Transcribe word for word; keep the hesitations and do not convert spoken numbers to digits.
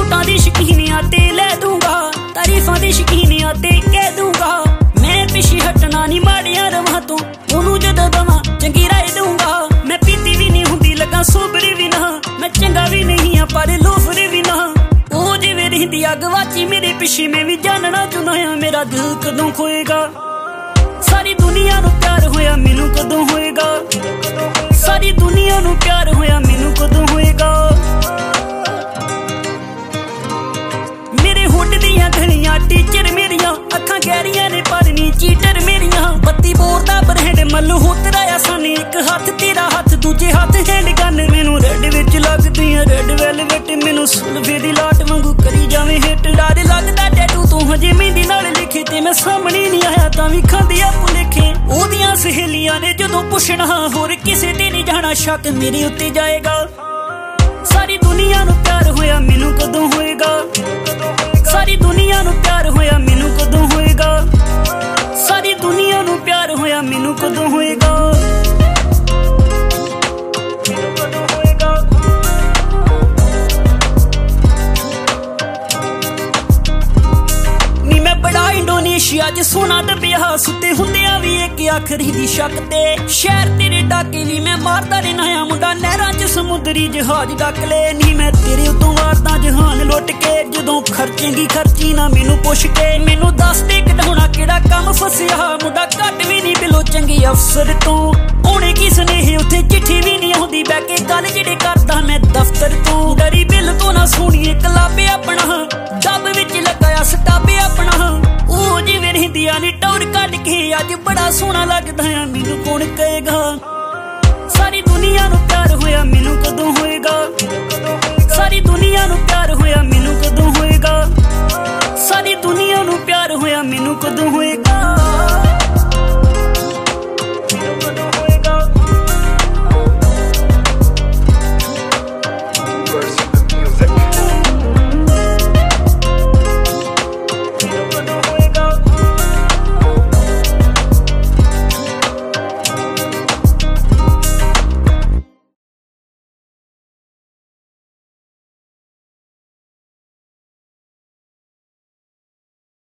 सूटां दी शकीनियां ते लै दूंगा, तारीफां दी शकीनियां ते कह दूंगा। मैं पिछे हटना नहीं माड़ियां रवां तो, ओनू जदों दवां चंगी राय दूंगा। मैं पीती भी नहीं हुंदी लगा सोबरी भी ना, मैं चंगा भी नहीं आ पर लोफरी भी ना। ओ जिवें रहिंदी अग वाची मेरे पिछे मैं भी जानना चुनाया, मेरा दिल कदों खोएगा। सारी दुनिया नू प्यार होया मैनू कदों होएगा, सारी दुनिया नू प्यार होया मैनू कदों होएगा। मेरे होठ दियां गलियां टीचर मेरियां, अखां गहरियां ने पर नी चीटर मेरियां। बत्ती बोर दा ब्रैंड मल्लू होतराया साने, एक हाथ तेरा हाथ दूजे हाथ हैंड गन। मैनू रेड विच लगदियां रेड वेलवेट, मैनू सुल्फे दी लाट वांगू करी जावे हिट। डर लगदा टैटू तू हजे मेहंदी नाल लिखे, ते मैं सामने नहीं आया तां वी खांदी आ भुलेखे। ओदियां सहेलियां ने जदों पुछना होर किसे ते नहीं जाना, शक मेरे उत्ते जाएगा। सारी दुनिया नू प्यार होया मैनू कदों होएगा, सारी दुनिया नू प्यार होया मैनू कदों होएगा, सारी दुनिया नू प्यार होया मैनू कदों होएगा, मैनू कदों होएगा। नी मैं बड़ा इंडोनेशिया च सोना दबिया, सुते हुंदियां भी एक आखरी दी शक ते। शहर तेरे डाके ली मैं मारदा रहना, मुंडा नहरां च समुद्री जहाज डक ले। नी मैं तेरे उतों वारदा जहान लुट के, जदों खर्चेंगी खर्ची ना मैनू पुछ के। मैनू दस दे कढाउणा केड़ा कम फसिया, मुंडा घट भी नहीं बिलो चंगे अफसर तों। होणे की सनेहे उत्थे चिट्ठी भी नहीं आउंदी, बैठ के गल जिहड़े करदा मैं दफ्तर तों। डरी बिल तो ना सुणीए कलाबे अपना, डब विच लगाया सटाबे अपना। ओ जिवें रहिंदियां नी टौर कढ के, अज बड़ा सोहना लगदा आ मैनू कौन कहेगा। सारी दुनिया नू प्यार होया मैनू कदों होएगा, सारी दुनिया नू प्यार होया मैनू कदों होएगा, सारी दुनिया नू प्यार होया मैनू कदों होएगा।